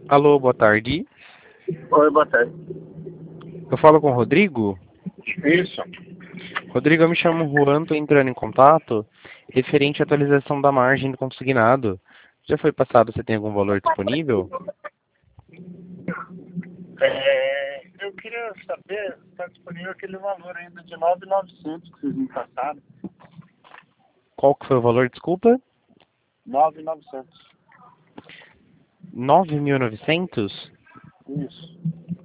Alô, boa tarde. Oi, boa tarde. Eu falo com o Rodrigo. Isso. Rodrigo, eu me chamo Juan, estou entrando em contato referente à atualização da margem do consignado. Já foi passado, você tem algum valor disponível? Eu queria saber se está disponível aquele valor ainda de 9.900 que vocês me passaram. Qual que foi o valor, desculpa? 9.900. 9.900? Isso.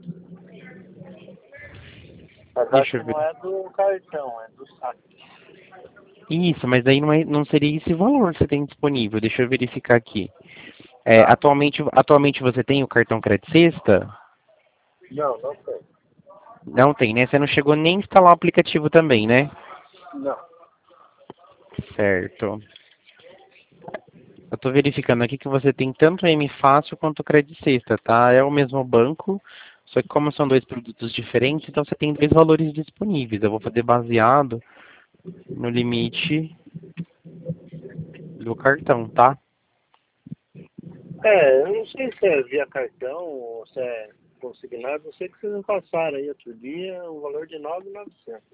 Mas acho Deixa que eu ver. não é do cartão, é do saque. Isso, mas daí não seria esse valor que você tem disponível. Deixa eu verificar aqui. Tá. Atualmente você tem o cartão Credit Sexta? Não, não foi. Não tem, né? Você não chegou nem a instalar o aplicativo também, né? Não. Certo. Eu estou verificando aqui que você tem tanto o M Fácil quanto o Credit Sexta, tá? É o mesmo banco, só que como são dois produtos diferentes, então você tem dois valores disponíveis. Eu vou fazer baseado no limite do cartão, tá? Eu não sei se é via cartão ou se é consignado. Eu sei que vocês me passaram aí outro dia o valor de 9.900.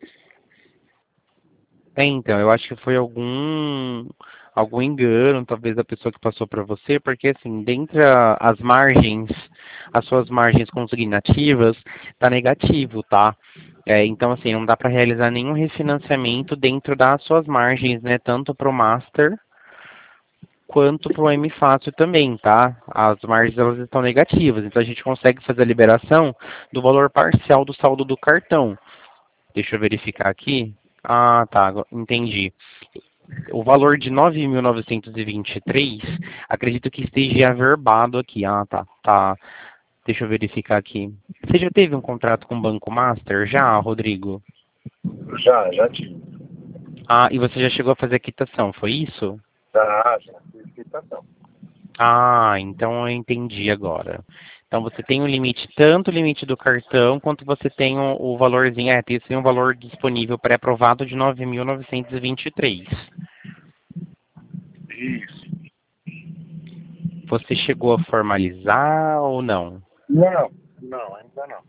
Então, eu acho que foi algum engano, talvez da pessoa que passou para você, porque assim, dentre as margens, as suas margens consignativas, tá negativo, tá? Então, assim, não dá para realizar nenhum refinanciamento dentro das suas margens, né? Tanto para o Master quanto para o M Fácil também, tá? As margens elas estão negativas, então a gente consegue fazer a liberação do valor parcial do saldo do cartão. Deixa eu verificar aqui. Ah, tá, entendi. O valor de 9.923, acredito que esteja averbado aqui. Ah, tá, tá. Deixa eu verificar aqui. Você já teve um contrato com o Banco Master? Já, Rodrigo? Já tive. Ah, e você já chegou a fazer a quitação, foi isso? Já fiz quitação. Ah, então eu entendi agora. Então você tem um limite, tanto o limite do cartão, quanto você tem o valorzinho, tem sim um valor disponível pré-aprovado de 9.923. Isso. Você chegou a formalizar ou não? Não. Não, ainda não.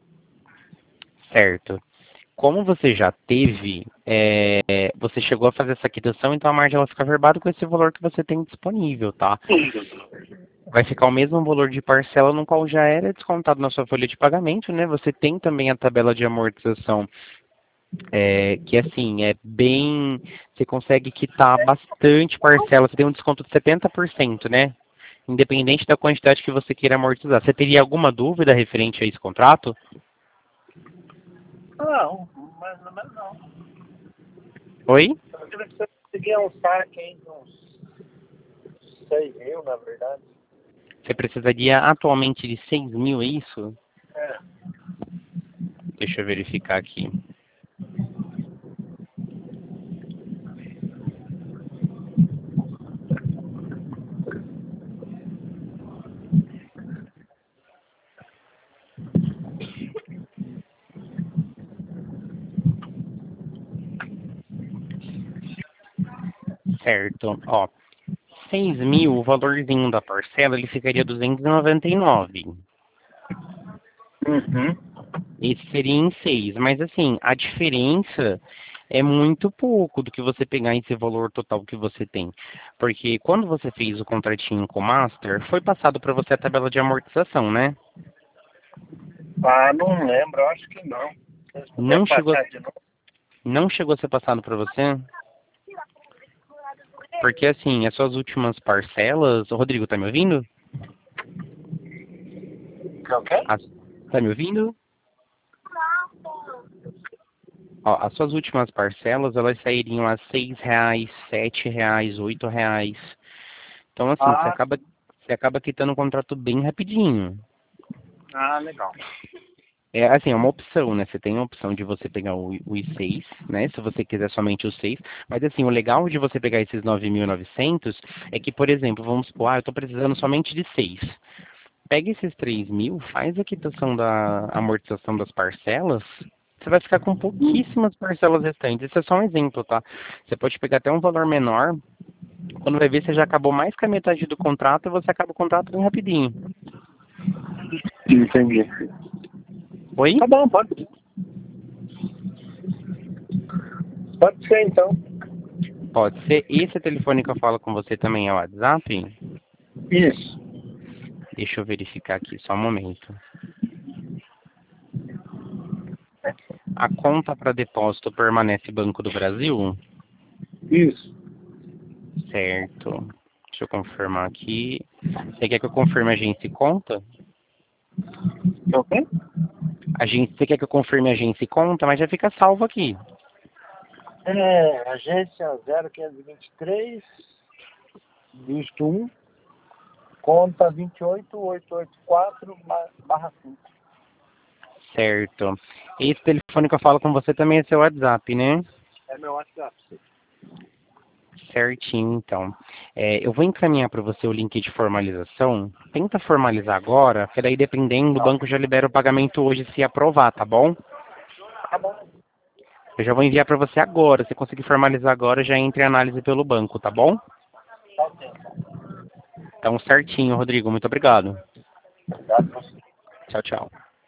Certo. Como você já teve, você chegou a fazer essa quitação, então a margem ela fica averbada com esse valor que você tem disponível, tá? Vai ficar o mesmo valor de parcela no qual já era descontado na sua folha de pagamento, né? Você tem também a tabela de amortização, que assim, é bem. Você consegue quitar bastante parcela, você tem um desconto de 70%, né? Independente da quantidade que você queira amortizar. Você teria alguma dúvida referente a esse contrato? Não, mais ou menos não. Oi? Eu queria que você conseguia um saque aí de uns 6.000, na verdade. Você precisaria atualmente de 6.000, é isso? É. Deixa eu verificar aqui. Certo. Ó, 6.000, o valorzinho da parcela, ele ficaria 299. Uhum. Esse seria em 6. Mas assim, a diferença é muito pouco do que você pegar esse valor total que você tem. Porque quando você fez o contratinho com o Master, foi passado para você a tabela de amortização, né? Ah, não lembro, eu acho que não. Vocês puderem Não chegou, passar de novo? não chegou a ser passado para você? Porque assim, as suas últimas parcelas. Ô, Rodrigo, tá me ouvindo? Ok? As- Tá me ouvindo? Ó, as suas últimas parcelas, elas sairiam a R$ 6, R$ 7, R$ 8. Então, assim, Ah, você acaba quitando um contrato bem rapidinho. legal. É assim, é uma opção, né? Você tem a opção de você pegar o I6, né? Se você quiser somente o 6. Mas assim, o legal de você pegar esses 9.900 é que, por exemplo, vamos supor, eu estou precisando somente de 6. Pega esses 3.000, faz a quitação da amortização das parcelas, você vai ficar com pouquíssimas parcelas restantes. Esse é só um exemplo, tá? Você pode pegar até um valor menor, quando vai ver você já acabou mais que a metade do contrato e você acaba o contrato bem rapidinho. Entendi. Oi? Tá bom, pode. Pode ser, então. Pode ser. Esse telefone que eu falo com você também é o WhatsApp? Isso. Deixa eu verificar aqui, só um momento. A conta para depósito permanece Banco do Brasil? Isso. Certo. Deixa eu confirmar aqui. Você quer que eu confirme agência e conta? Ok? Você quer que eu confirme agência e conta? Mas já fica salvo aqui. Agência 0523, dígito 1, conta 28884/5. Certo. Esse telefone que eu falo com você também é seu WhatsApp, né? É meu WhatsApp. Certinho, então. Eu vou encaminhar para você o link de formalização. Tenta formalizar agora, porque daí dependendo, o banco já libera o pagamento hoje se aprovar, tá bom? Tá bom. Eu já vou enviar para você agora. Se conseguir formalizar agora, já entre em análise pelo banco, tá bom? Tá ok. Então, certinho, Rodrigo. Muito obrigado. Obrigado. Tchau, tchau.